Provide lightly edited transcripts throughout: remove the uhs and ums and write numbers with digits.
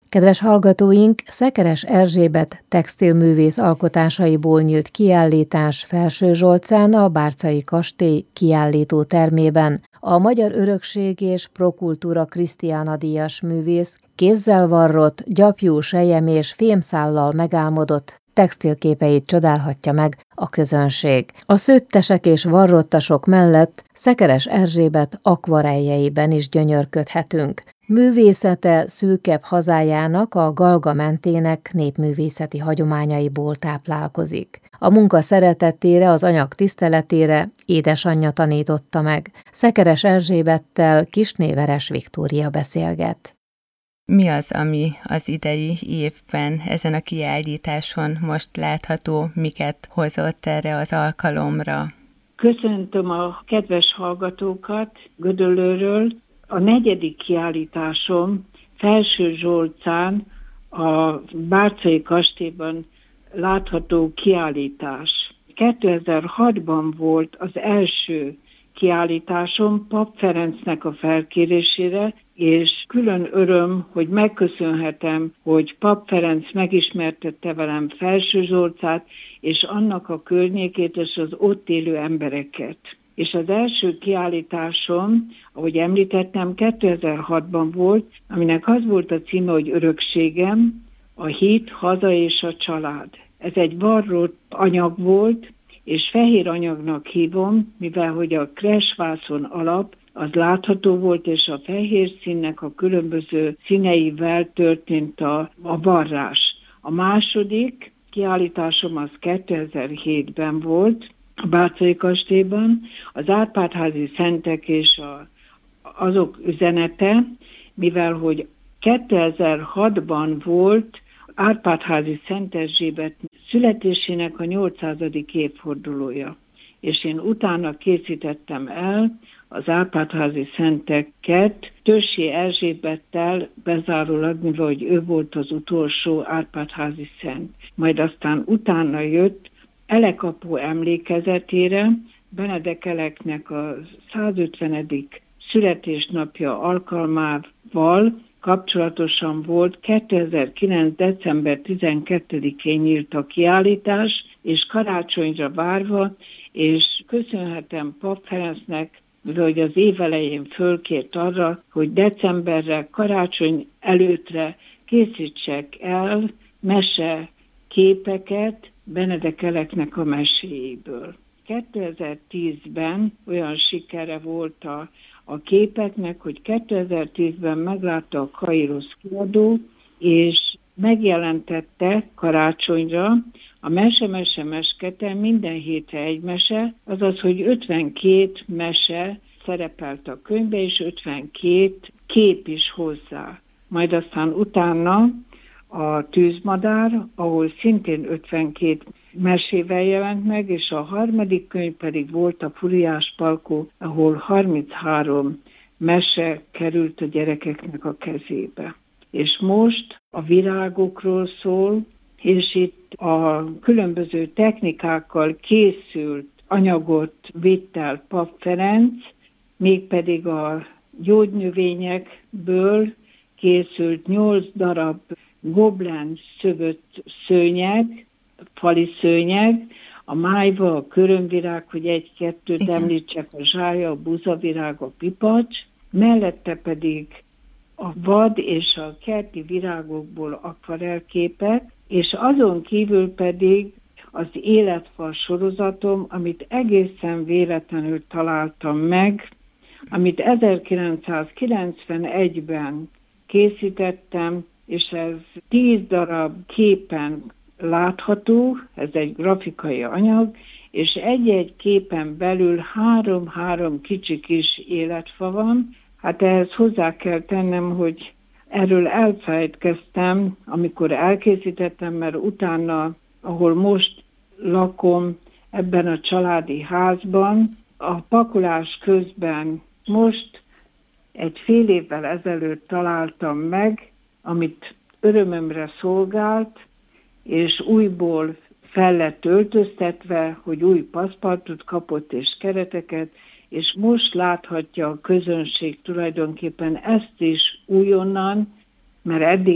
Kedves hallgatóink, Szekeres Erzsébet textilművész alkotásaiból nyílt kiállítás Felsőzsolcán a Bárcai Kastély kiállító termében. A Magyar Örökség és Prokultúra Krisztiána díjas művész kézzel varrott, gyapjú, sejem és fémszállal megálmodott textilképeit csodálhatja meg a közönség. A szőttesek és varrottasok mellett Szekeres Erzsébet akvarelljeiben is gyönyörködhetünk. Művészete szűkebb hazájának, a Galga-mentének népművészeti hagyományaiból táplálkozik. A munka szeretetére, az anyag tiszteletére édesanyja tanította meg. Szekeres Erzsébettel Kissné Veres Viktória beszélget. Mi az, ami az idei évben ezen a kiállításon most látható, miket hozott erre az alkalomra? Köszöntöm a kedves hallgatókat Gödöllőről. A 4. kiállításom Felsőzsolcán a Bárcai Kastélyban látható kiállítás. 2006-ban volt az első kiállításom Pap Ferencnek a felkérésére, és külön öröm, hogy megköszönhetem, hogy Pap Ferenc megismertette velem Felsőzsolcát, és annak a környékét, és az ott élő embereket. És az első kiállításom, ahogy említettem, 2006-ban volt, aminek az volt a címe, hogy Örökségem, a hit, haza és a család. Ez egy varrott anyag volt, és fehér anyagnak hívom, mivel hogy a kresvászon alap az látható volt, és a fehér színnek a különböző színeivel történt a varrás. A második kiállításom az 2007-ben volt, a Bárcai Kastélyban, az Árpád-házi szentek és azok üzenete, mivel hogy 2006-ban volt Árpád-házi Szent Erzsébet születésének a 800. évfordulója. És én utána készítettem el az Árpád-házi szenteket Törzsi Erzsébettel bezárólag, mivel hogy ő volt az utolsó Árpád-házi szent. Majd aztán utána jött Elekapó emlékezetére Benedek Eleknek a 150. születésnapja alkalmával kapcsolatosan volt 2009. december 12-én nyílt a kiállítás, és karácsonyra várva, és köszönhetem Pap Ferencnek, hogy az év elején fölkért arra, hogy decemberre, karácsony előttre készítsek el meseképeket Benedek Eleknek a meséjéből. 2010-ben olyan sikere volt a képeknek, hogy 2010-ben meglátta a Kairosz kiadó, és megjelentette karácsonyra a mese-mese-mesketen minden hétre egy mese, azaz, hogy 52 mese szerepelt a könyvbe, és 52 kép is hozzá. Majd aztán utána a Tűzmadár, ahol szintén 52 mesével jelent meg, és a harmadik könyv pedig volt a Furiás Palkó, ahol 33 mese került a gyerekeknek a kezébe. És most a virágokról szól, és itt a különböző technikákkal készült anyagot vitt el Pap Ferenc, mégpedig a gyógynövényekből készült 8 darab Goblen szövött szőnyeg, fali szőnyeg, a májva, a körömvirág, hogy egy-kettőt említsek, a zsája, a buzavirág, a pipacs, mellette pedig a vad és a kerti virágokból akvarelképek, és azon kívül pedig az Életfal sorozatom, amit egészen véletlenül találtam meg, amit 1991-ben készítettem, és ez 10 darab képen látható, ez egy grafikai anyag, és egy-egy képen belül 3 kicsi kis életfa van. Hát ehhez hozzá kell tennem, hogy erről elfelejtkeztem, amikor elkészítettem, mert utána, ahol most lakom, ebben a családi házban, a pakolás közben most egy fél évvel ezelőtt találtam meg, amit örömömre szolgált, és újból fel lett öltöztetve, hogy új paszpartot kapott és kereteket, és most láthatja a közönség tulajdonképpen ezt is újonnan, mert eddig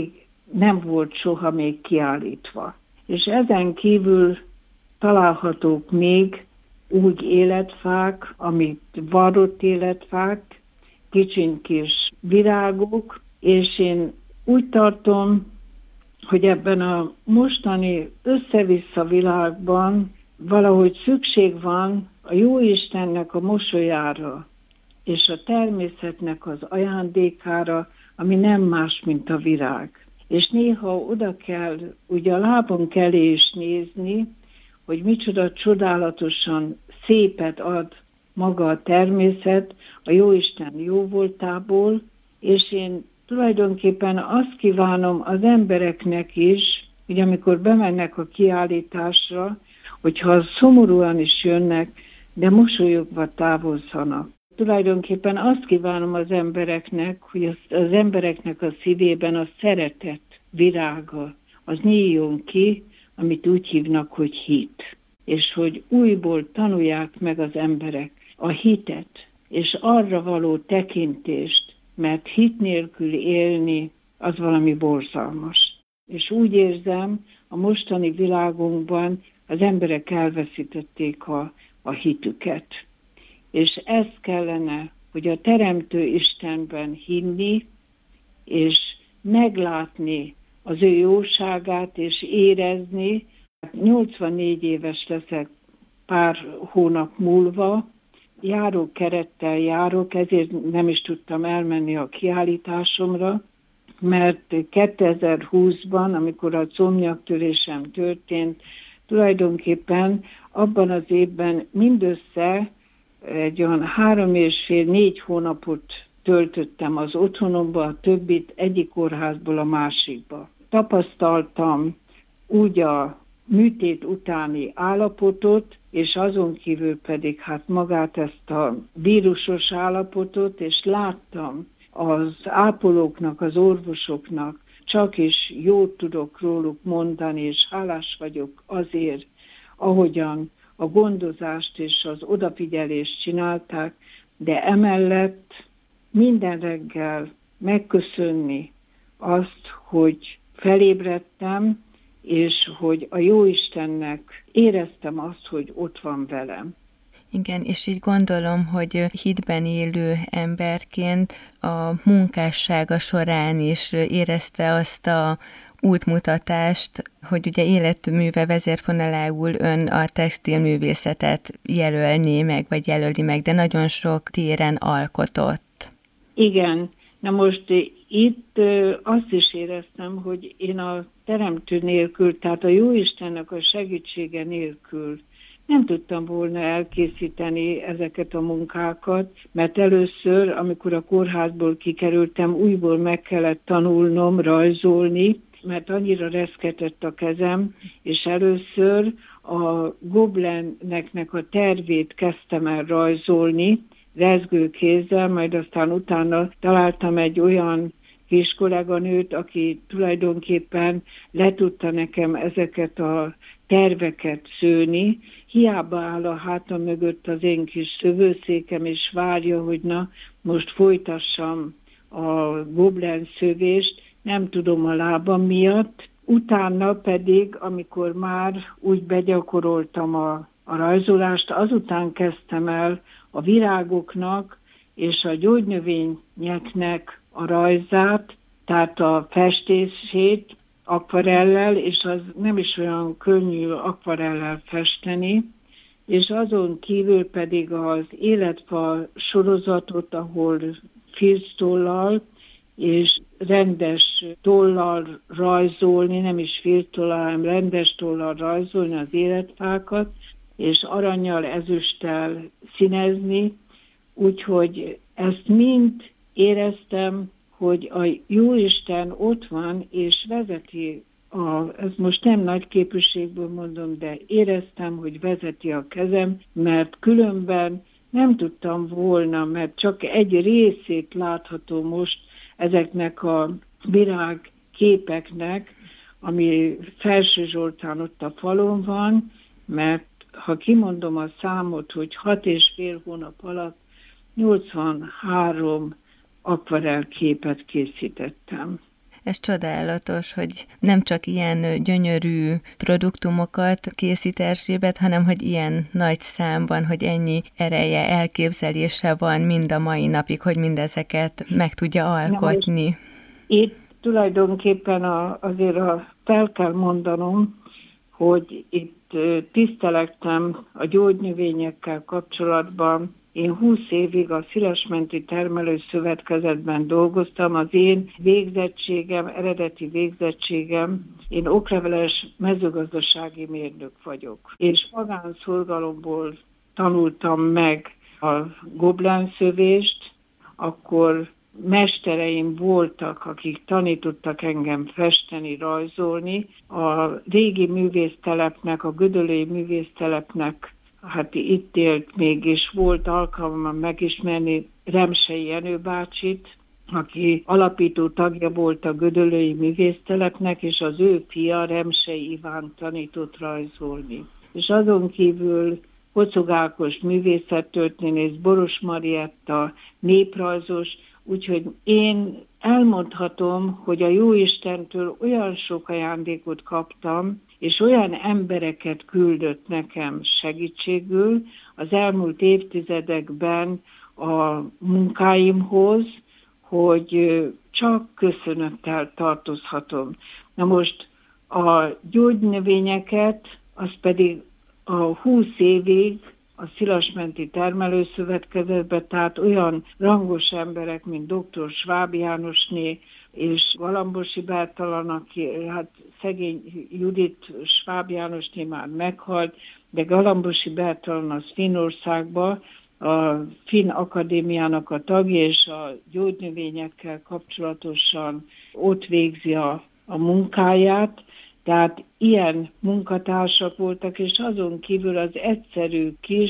nem volt soha még kiállítva. És ezen kívül találhatók még úgy életfák, amit varrott életfák, kicsin kis virágok, és én úgy tartom, hogy ebben a mostani össze-vissza világban valahogy szükség van a Jóistennek a mosolyára, és a természetnek az ajándékára, ami nem más, mint a virág. És néha oda kell, ugye a lábunk elé is nézni, hogy micsoda csodálatosan szépet ad maga a természet a Jóisten jóvoltából, és én tulajdonképpen azt kívánom az embereknek is, hogy amikor bemennek a kiállításra, hogyha szomorúan is jönnek, de mosolyogva távozzanak. Tulajdonképpen azt kívánom az embereknek, hogy az embereknek a szívében a szeretet virága, az nyíljon ki, amit úgy hívnak, hogy hit. És hogy újból tanulják meg az emberek a hitet, és arra való tekintést, mert hit nélkül élni, az valami borzalmas. És úgy érzem, a mostani világunkban az emberek elveszítették a hitüket. És ez kellene, hogy a Teremtő Istenben hinni, és meglátni az ő jóságát, és érezni. 84 éves leszek pár hónap múlva, járókerettel járok, ezért nem is tudtam elmenni a kiállításomra, mert 2020-ban, amikor a combnyaktörésem történt, tulajdonképpen abban az évben mindössze egy olyan 3,5-4 hónapot töltöttem az otthonomba, a többit egyik kórházból a másikba. Tapasztaltam úgy a műtét utáni állapotot, és azon kívül pedig magát ezt a vírusos állapotot, és láttam az ápolóknak, az orvosoknak, csak is jót tudok róluk mondani, és hálás vagyok azért, ahogyan a gondozást és az odafigyelést csinálták, de emellett minden reggel megköszönni azt, hogy felébredtem, és hogy a Jóistennek éreztem azt, hogy ott van velem. Igen, és így gondolom, hogy hitben élő emberként a munkássága során is érezte azt a útmutatást, hogy ugye életműve vezérfonalául ön a textilművészetet jelölné meg, vagy jelöli meg, de nagyon sok téren alkotott. Igen, na most itt azt is éreztem, hogy én a Teremtő nélkül, tehát a Jóistennek a segítsége nélkül nem tudtam volna elkészíteni ezeket a munkákat, mert először, amikor a kórházból kikerültem, újból meg kellett tanulnom rajzolni, mert annyira reszketett a kezem, és először a Goblineknek a tervét kezdtem el rajzolni, rezgő kézzel, majd aztán utána találtam egy olyan kis kolléganőt, aki tulajdonképpen le tudta nekem ezeket a terveket szőni. Hiába áll a hátam mögött az én kis szövőszékem, és várja, hogy na, most folytassam a Goblen szövést, nem tudom a lábam miatt. Utána pedig, amikor már úgy begyakoroltam a rajzolást, azután kezdtem el a virágoknak és a gyógynövényeknek a rajzát, tehát a festését akvarellel, és az nem is olyan könnyű akvarellel festeni, és azon kívül pedig az életfa sorozatot, ahol filctollal és rendes tollal rajzolni, nem is filctollal, hanem rendes tollal rajzolni az életfákat, és arannyal, ezüsttel színezni, úgyhogy ezt mind éreztem, hogy a Jóisten ott van, és vezeti, ez most nem nagy képűségből mondom, de éreztem, hogy vezeti a kezem, mert különben nem tudtam volna, mert csak egy részét látható most ezeknek a virágképeknek, ami Felső Zsoltán ott a falon van, mert ha kimondom a számot, hogy 6,5 hónap alatt 83 akvarell képet készítettem. Ez csodálatos, hogy nem csak ilyen gyönyörű produktumokat készít Erzsébet, hanem hogy ilyen nagy számban, hogy ennyi ereje, elképzelése van mind a mai napig, hogy mindezeket meg tudja alkotni. Itt tulajdonképpen azért fel kell mondanom, hogy itt tisztelektem a gyógynövényekkel kapcsolatban. Én 20 évig a Szilesmenti Termelőszövetkezetben dolgoztam. Az én végzettségem, eredeti végzettségem, én okleveles mezőgazdasági mérnök vagyok. És magánszorgalomból tanultam meg a goblenszövést, akkor mestereim voltak, akik tanítottak engem festeni, rajzolni. A régi művésztelepnek, a gödöllői művésztelepnek, hát itt élt még, és volt alkalmam megismerni Remsei Jenő bácsit, aki alapító tagja volt a gödöllői művésztelepnek, és az ő fia, Remsei Iván tanított rajzolni. És azon kívül Kocog Ákos művészettörténész, Boros Marietta néprajzos, úgyhogy én elmondhatom, hogy a Jóistentől olyan sok ajándékot kaptam, és olyan embereket küldött nekem segítségül az elmúlt évtizedekben a munkáimhoz, hogy csak köszönettel tartozhatom. Na most a gyógynövényeket, az pedig a 20 évig a Szilasmenti Termelőszövetkezetben, tehát olyan rangos emberek, mint dr. Schwab Jánosné és Galambosi Bertalan, aki hát szegény Judit Schwab Jánosné már meghalt, de Galambosi Bertalan az Finnországban a Finn Akadémiának a tagja, és a gyógynövényekkel kapcsolatosan ott végzi a munkáját. Tehát ilyen munkatársak voltak, és azon kívül az egyszerű kis,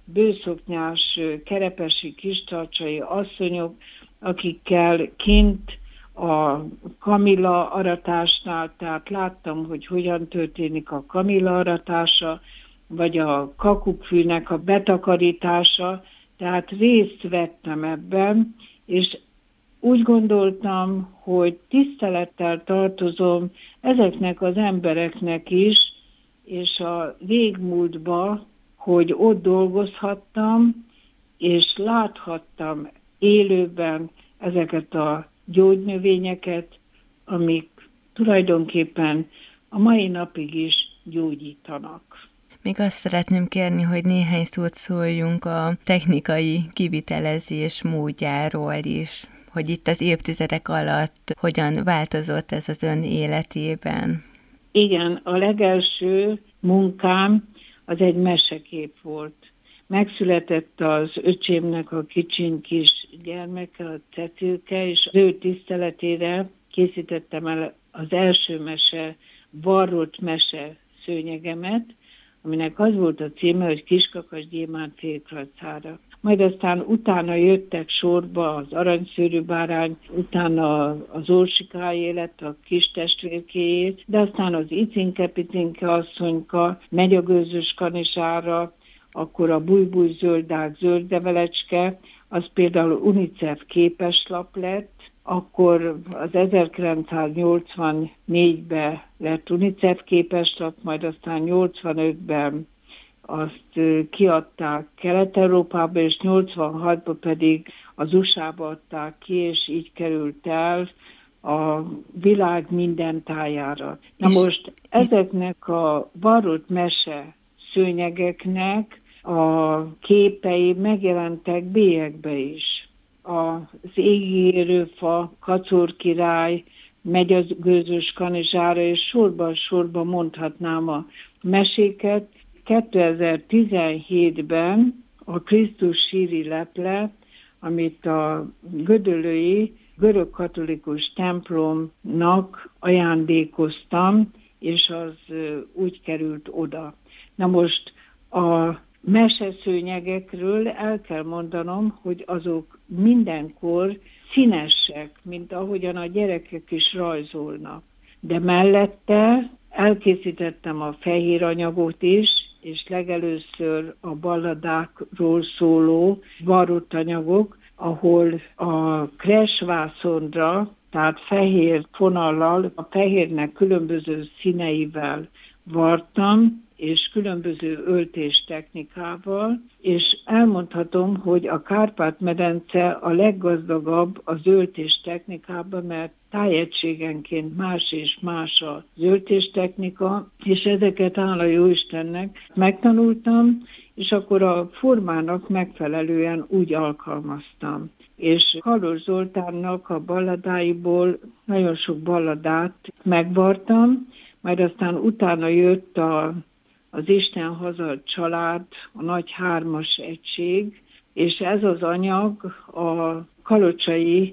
bőszoknyás, kerepesi kistarcsai asszonyok, akikkel kint a kamilla aratásnál, tehát láttam, hogy hogyan történik a kamilla aratása, vagy a kakukfűnek a betakarítása, tehát részt vettem ebben, és úgy gondoltam, hogy tisztelettel tartozom ezeknek az embereknek is, és a régmúltba, hogy ott dolgozhattam, és láthattam élőben ezeket a gyógynövényeket, amik tulajdonképpen a mai napig is gyógyítanak. Még azt szeretném kérni, hogy néhány szót szóljunk a technikai kivitelezés módjáról is, hogy itt az évtizedek alatt hogyan változott ez az ön életében. Igen, a legelső munkám az egy mesekép volt. Megszületett az öcsémnek a kicsiny kis gyermeke, a Cecilke, és az ő tiszteletére készítettem el az első mese, varrott mese szőnyegemet, aminek az volt a címe, hogy Kiskakas Gyémánt félkrajcára. Majd aztán utána jöttek sorba az Aranyszőrű bárány, utána az Orsikájé lett, a kis testvérkéjét, de aztán az Icinke-Picinke asszonyka megy a Gőzös Kanizsára, akkor a Bújbúj zöldák zöldlevelecske, az például UNICEF képeslap lett, akkor az 1984-ben lett UNICEF képeslap, majd aztán 85-ben azt kiadták Kelet-Európába, és 86-ban pedig az USA-ba adták ki, és így került el a világ minden tájára. Na most ezeknek a varrott mese szőnyegeknek a képei megjelentek bélyegbe is. Az Égérőfa, Kacor király, megy a Gőzös Kanizsára, és sorban mondhatnám a meséket. 2017-ben a Krisztus síri leple, amit a gödöllői görögkatolikus templomnak ajándékoztam, és az úgy került oda. Na most a meseszőnyegekről el kell mondanom, hogy azok mindenkor színesek, mint ahogyan a gyerekek is rajzolnak. De mellette elkészítettem a fehér anyagot is, és legelőször a balladákról szóló varrott anyagok, ahol a kresvászonra tehát fehér fonallal, a fehérnek különböző színeivel vartam, és különböző öltés technikával, és elmondhatom, hogy a Kárpát-medence a leggazdagabb az öltés technikában, mert tájegységenként más és más az öltés technika, és ezeket hála Jóistennek megtanultam, és akkor a formának megfelelően úgy alkalmaztam. És Kalos Zoltánnak a balladáiból nagyon sok balladát megvartam, majd aztán utána jött az Isten haza család, a nagy 3-as egység, és ez az anyag a Kalocsai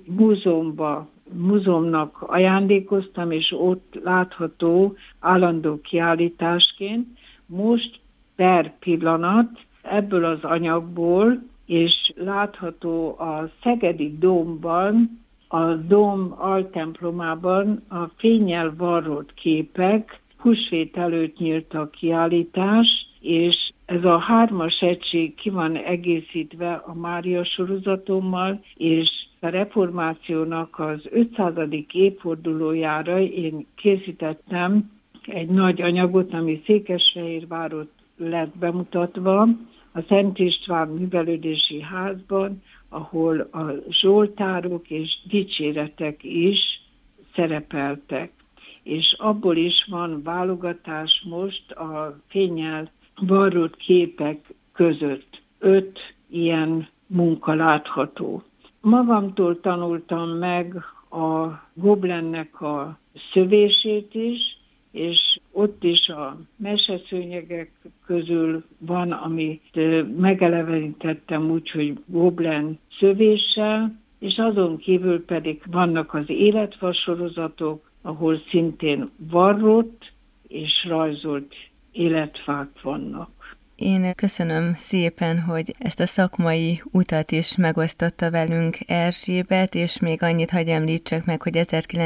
múzeumnak ajándékoztam, és ott látható állandó kiállításként. Most per pillanat ebből az anyagból, és látható a Szegedi Dómban, a Dóm altemplomában a fénnyel varrott képek, húsvét előtt nyílt a kiállítás, és ez a 3-as egység ki van egészítve a Mária sorozatommal, és a reformációnak az 500. évfordulójára én készítettem egy nagy anyagot, ami Székesfehérvárot lett bemutatva, a Szent István Művelődési Házban, ahol a zsoltárok és dicséretek is szerepeltek. És abból is van válogatás most a fénnyel varrott képek között. 5 ilyen munka látható. Magamtól tanultam meg a goblennek a szövését is, és ott is a meseszőnyegek közül van, amit megelevenítettem úgy, hogy goblen szövéssel, és azon kívül pedig vannak az életfa sorozatok, ahol szintén varrott és rajzolt életfák vannak. Én köszönöm szépen, hogy ezt a szakmai utat is megosztotta velünk Erzsébet, és még annyit hadd említsek meg, hogy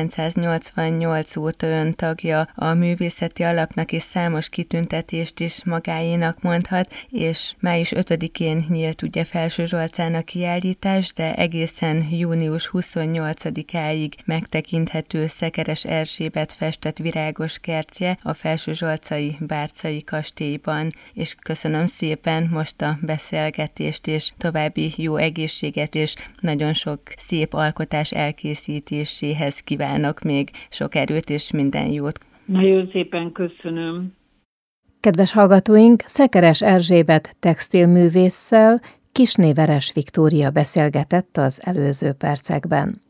1988 óta ön tagja a Művészeti Alapnak, és számos kitüntetést is magáénak mondhat, és május 5-én nyílt ugye Felsőzsolcán a kiállítás, de egészen június 28-áig megtekinthető Szekeres Erzsébet festett virágos kertje a Felsőzsolcai Bárcai kastélyban, és köszönöm szépen most a beszélgetést, és további jó egészséget, és nagyon sok szép alkotás elkészítéséhez kívánok még sok erőt és minden jót. Nagyon szépen köszönöm. Kedves hallgatóink, Szekeres Erzsébet textilművésszel Kisné Veres Viktória beszélgetett az előző percekben.